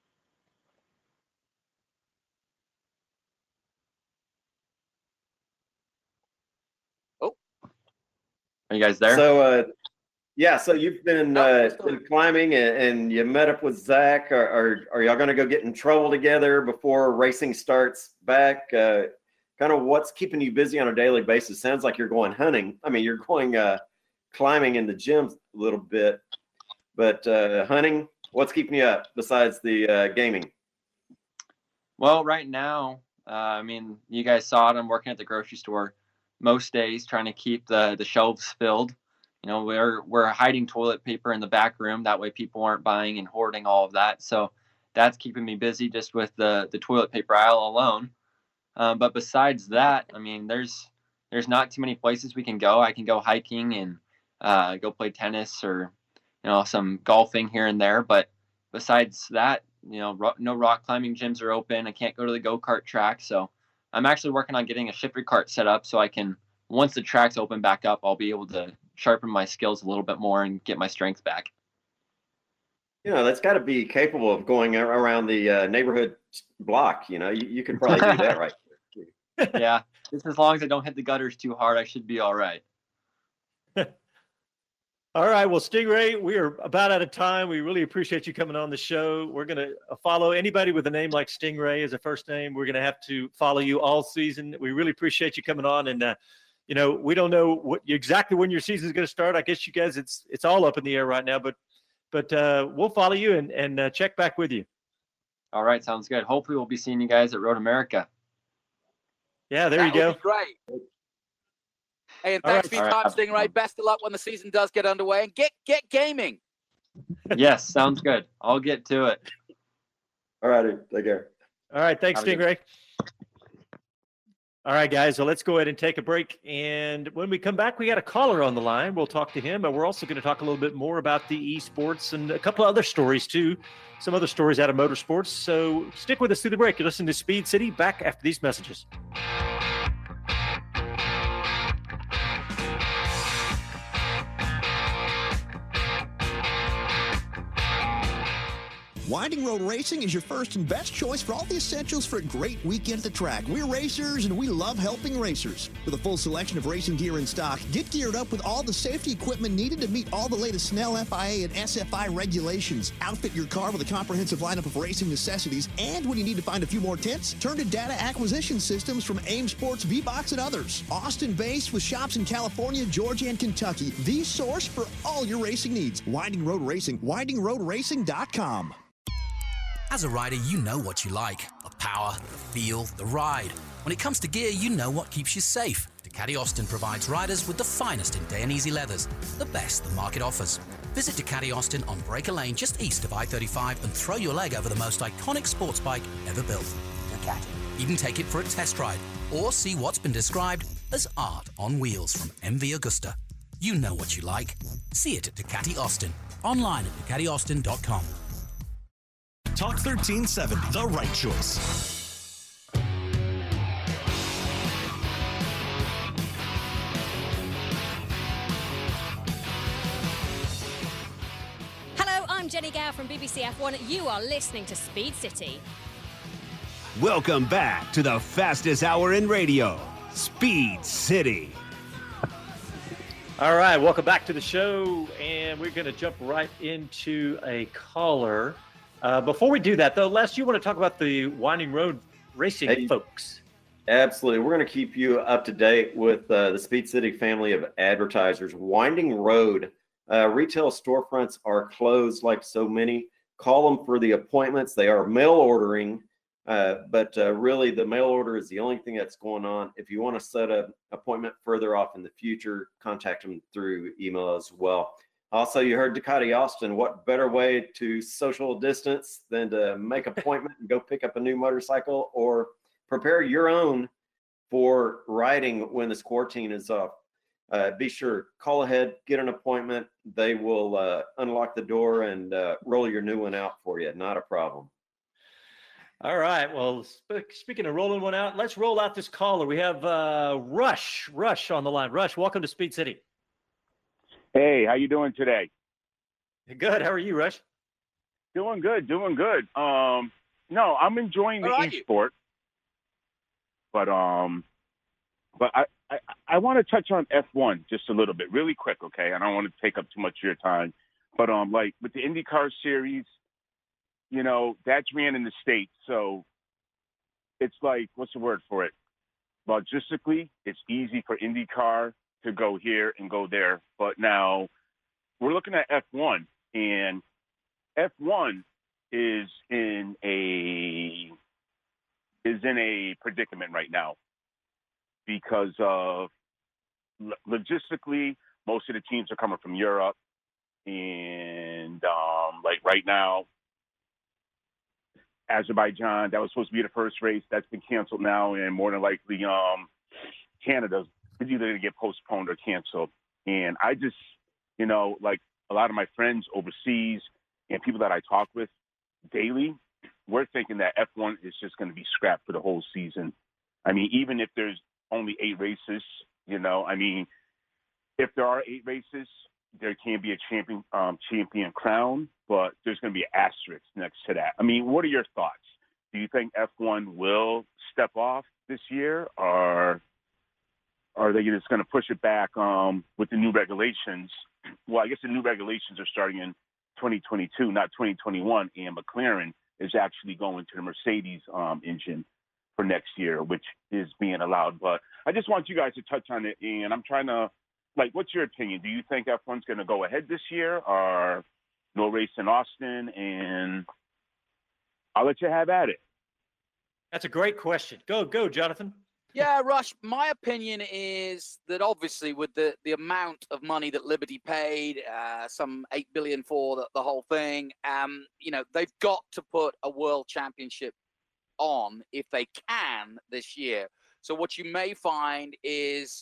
Oh, are you guys there? So, so you've been climbing and you met up with Zach. Are y'all going to go get in trouble together before racing starts back? Kind of what's keeping you busy on a daily basis? Sounds like you're going hunting. I mean, you're going climbing in the gym a little bit, but hunting, what's keeping you up besides the gaming? Well, right now, you guys saw it. I'm working at the grocery store most days, trying to keep the shelves filled. We're hiding toilet paper in the back room. That way people aren't buying and hoarding all of that. So that's keeping me busy just with the toilet paper aisle alone. But besides that, there's not too many places we can go. I can go hiking and go play tennis or, some golfing here and there. But besides that, no rock climbing gyms are open. I can't go to the go-kart track. So I'm actually working on getting a shifter cart set up so I can, once the tracks open back up, I'll be able to sharpen my skills a little bit more and get my strength back. That's got to be capable of going around the neighborhood block. You could probably do that right. Yeah, just as long as I don't hit the gutters too hard, I should be all right. All right. Well, Stingray, we are about out of time. We really appreciate you coming on the show. We're going to follow anybody with a name like Stingray as a first name. We're going to have to follow you all season. We really appreciate you coming on. And, we don't know exactly when your season is going to start. I guess you guys, it's all up in the air right now, but we'll follow you and check back with you. All right. Sounds good. Hopefully we'll be seeing you guys at Road America. Yeah, there you go. Great. Hey, and thanks for your time, Stingray. Best of luck when the season does get underway, and get gaming. Yes, sounds good. I'll get to it. All righty, take care. All right, thanks, Stingray. All right, guys, so let's go ahead and take a break. And when we come back, we got a caller on the line. We'll talk to him, and we're also going to talk a little bit more about the esports and a couple of other stories, too. Some other stories out of motorsports. So stick with us through the break. You're listening to Speed City. Back after these messages. Winding Road Racing is your first and best choice for all the essentials for a great weekend at the track. We're racers, and we love helping racers. With a full selection of racing gear in stock, get geared up with all the safety equipment needed to meet all the latest Snell, FIA, and SFI regulations. Outfit your car with a comprehensive lineup of racing necessities, and when you need to find a few more tips, turn to data acquisition systems from AIM Sports, VBox, and others. Austin-based with shops in California, Georgia, and Kentucky. The source for all your racing needs. Winding Road Racing, windingroadracing.com. As a rider, you know what you like. The power, the feel, the ride. When it comes to gear, you know what keeps you safe. Ducati Austin provides riders with the finest in Dainese leathers, the best the market offers. Visit Ducati Austin on Breaker Lane just east of I-35 and throw your leg over the most iconic sports bike ever built. Ducati. Even take it for a test ride or see what's been described as art on wheels from MV Agusta. You know what you like. See it at Ducati Austin. Online at DucatiAustin.com. Talk 1370, the right choice. Hello, I'm Jenny Gow from BBC F1. You are listening to Speed City. Welcome back to the fastest hour in radio, Speed City. All right, welcome back to the show, and we're going to jump right into a caller. Before we do that, though, Les, you want to talk about the Winding Road Racing folks? Absolutely. We're going to keep you up to date with the Speed City family of advertisers. Winding Road retail storefronts are closed like so many. Call them for the appointments. They are mail ordering, but really the mail order is the only thing that's going on. If you want to set an appointment further off in the future, contact them through email as well. Also, you heard Ducati Austin. What better way to social distance than to make an appointment and go pick up a new motorcycle or prepare your own for riding when this quarantine is off? Be sure, call ahead, get an appointment. They will unlock the door and roll your new one out for you. Not a problem. All right. Well, speaking of rolling one out, let's roll out this caller. We have Rush on the line. Rush, welcome to Speed City. Hey, how you doing today? Good. How are you, Rush? Doing good. No, I'm enjoying the e-sport, but I want to touch on F1 just a little bit, really quick, okay? I don't want to take up too much of your time, but like with the IndyCar series, you know, that's ran in the States, so it's like, what's the word for it? Logistically, it's easy for IndyCar to go here and go there, but now we're looking at F1, and F1 is in a predicament right now because of logistically, most of the teams are coming from Europe, and like right now, Azerbaijan, that was supposed to be the first race, that's been canceled now, and more than likely Canada's either going to get postponed or canceled. And I just, you know, like a lot of my friends overseas and people that I talk with daily, we're thinking that F1 is just going to be scrapped for the whole season. I mean, even if there's only 8 races, you know, I mean, if there are 8 races, there can be a champion crown, but there's going to be an asterisk next to that. I mean, what are your thoughts? Do you think F1 will step off this year, or are they just going to push it back with the new regulations? Well, I guess the new regulations are starting in 2022, not 2021, and McLaren is actually going to the Mercedes engine for next year, which is being allowed. But I just want you guys to touch on it, and I'm trying to, like, what's your opinion? Do you think F1's going to go ahead this year, or no race in Austin? And I'll let you have at it. That's a great question. Go, Jonathan. Yeah, Rush, my opinion is that obviously with the amount of money that Liberty paid, some $8 billion for the whole thing, you know, they've got to put a world championship on if they can this year. So what you may find is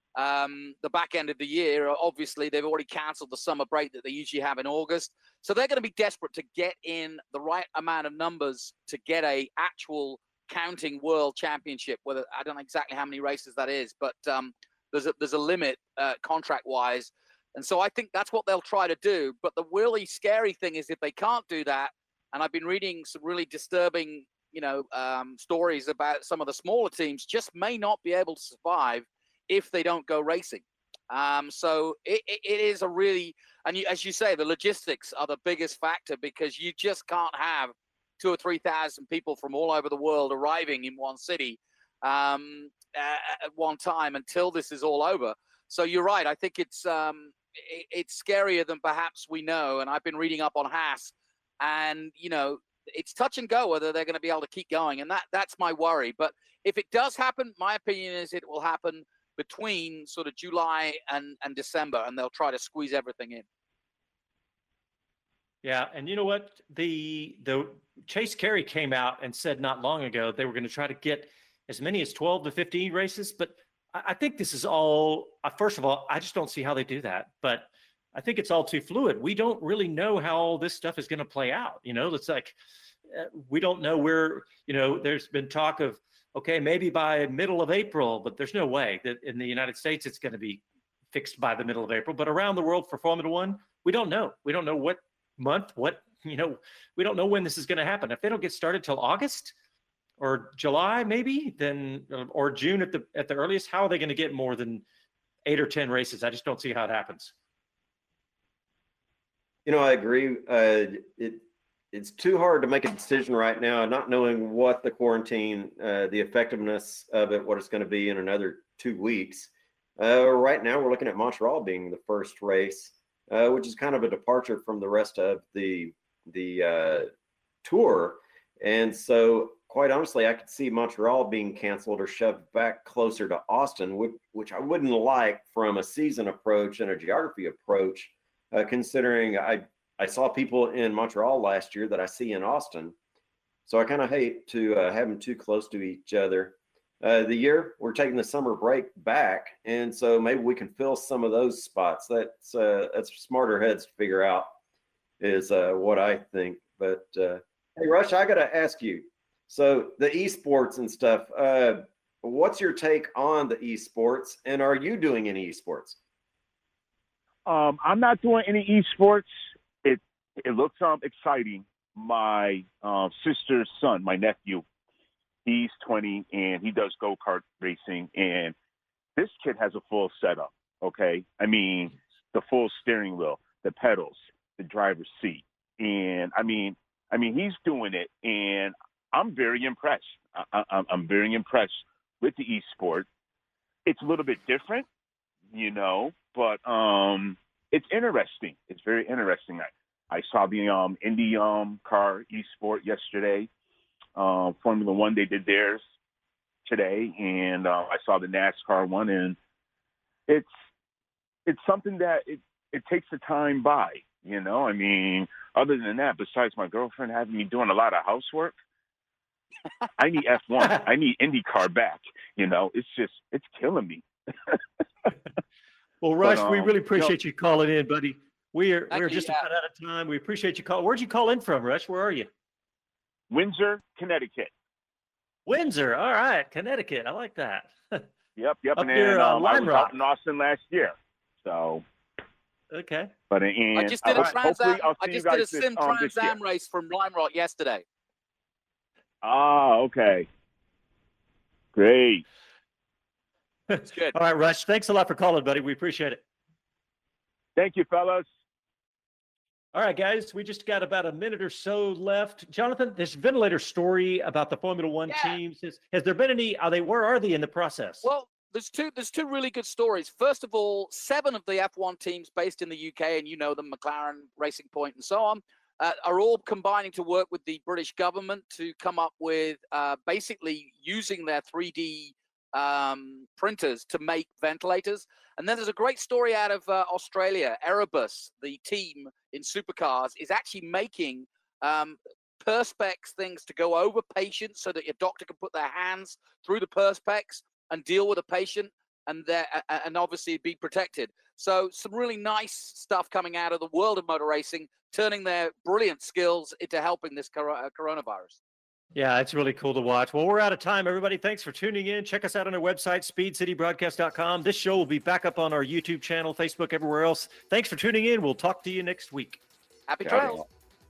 the back end of the year, obviously they've already canceled the summer break that they usually have in August. So they're going to be desperate to get in the right amount of numbers to get a actual counting world championship. Whether I don't know exactly how many races that is, but there's a limit contract wise. And so I think that's what they'll try to do. But the really scary thing is if they can't do that, and I've been reading some really disturbing, you know, stories about some of the smaller teams just may not be able to survive if they don't go racing. So it is a really, and as you say, the logistics are the biggest factor because you just can't have 2,000 or 3,000 people from all over the world arriving in one city at one time until this is all over. So you're right. I think it's scarier than perhaps we know. And I've been reading up on Haas, and you know, it's touch and go whether they're going to be able to keep going, and that's my worry. But if it does happen, my opinion is it will happen between sort of July and December, and they'll try to squeeze everything in. Yeah, and you know what? The Chase Carey came out and said not long ago they were going to try to get as many as 12 to 15 races, but I think this is all, first of all, I just don't see how they do that, but I think it's all too fluid. We don't really know how all this stuff is going to play out. You know, it's like, we don't know where, you know, there's been talk of, okay, maybe by middle of April, but there's no way that in the United States it's going to be fixed by the middle of April. But around the world for Formula One, we don't know. We don't know what month, we don't know when this is going to happen. If they don't get started till August or July, maybe, then, or June at the earliest, how are they going to get more than 8 or 10 races? I just don't see how it happens. You know, I agree. It's too hard to make a decision right now, not knowing what the quarantine, the effectiveness of it, what it's going to be in another 2 weeks. Right now, we're looking at Montreal being the first race, which is kind of a departure from the rest of the tour. And so, quite honestly, I could see Montreal being canceled or shoved back closer to Austin, which I wouldn't like from a season approach and a geography approach, considering I saw people in Montreal last year that I see in Austin. So I kind of hate to have them too close to each other. The year we're taking the summer break back, and so maybe we can fill some of those spots. That's smarter heads to figure out is what I think. But hey, Rush, I got to ask you. So the esports and stuff, what's your take on the esports, and are you doing any esports? I'm not doing any esports. It looks exciting. My sister's son, my nephew, he's 20 and he does go-kart racing, and this kid has a full setup. Okay, I mean the full steering wheel, the pedals, the driver's seat, and I mean he's doing it, and I'm very impressed. I'm very impressed with the esport. It's a little bit different, but it's interesting. It's very interesting. I saw the Indy car esport yesterday. Formula One, they did theirs today, and I saw the NASCAR one, and it's something that it takes the time by. I mean, other than that, besides my girlfriend having me doing a lot of housework, I need F1. I need IndyCar back. It's killing me. Well, Rush, we really appreciate you calling in, buddy. We're just about out of time. We appreciate you calling. Where'd you call in from, Rush? Where are you? Windsor, Connecticut. Windsor. All right. Connecticut. I like that. Yep. Up And near then I was Lime Rock. out in Austin last year. So. Okay. But I just did a sim Trans Am race from Lime Rock yesterday. Okay. Great. It's good. All right, Rush. Thanks a lot for calling, buddy. We appreciate it. Thank you, fellas. All right, guys. We just got about a minute or so left. Jonathan, this ventilator story about the Formula One teams, has there been any? Where are they in the process? Well, there's two really good stories. First of all, 7 of the F1 teams based in the UK, and you know them, McLaren, Racing Point, and so on, are all combining to work with the British government to come up with basically using their 3D printers to make ventilators. And then there's a great story out of Australia. Erebus, the team in supercars, is actually making perspex things to go over patients so that your doctor can put their hands through the perspex and deal with a patient and obviously be protected. So some really nice stuff coming out of the world of motor racing, turning their brilliant skills into helping this coronavirus. Yeah, it's really cool to watch. Well, we're out of time, everybody. Thanks for tuning in. Check us out on our website, speedcitybroadcast.com. This show will be back up on our YouTube channel, Facebook, everywhere else. Thanks for tuning in. We'll talk to you next week. Happy trails.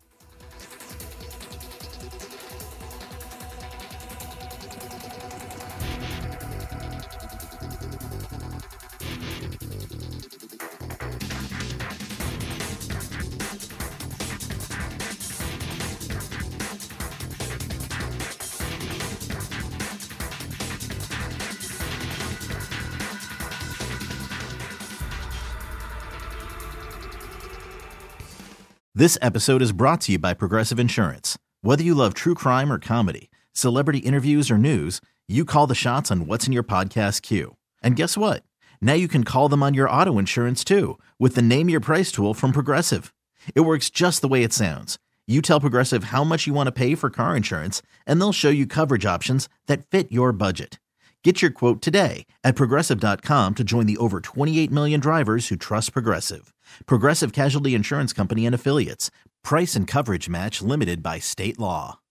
This episode is brought to you by Progressive Insurance. Whether you love true crime or comedy, celebrity interviews or news, you call the shots on what's in your podcast queue. And guess what? Now you can call them on your auto insurance too with the Name Your Price tool from Progressive. It works just the way it sounds. You tell Progressive how much you want to pay for car insurance, and they'll show you coverage options that fit your budget. Get your quote today at Progressive.com to join the over 28 million drivers who trust Progressive. Progressive Casualty Insurance Company and Affiliates. Price and coverage match limited by state law.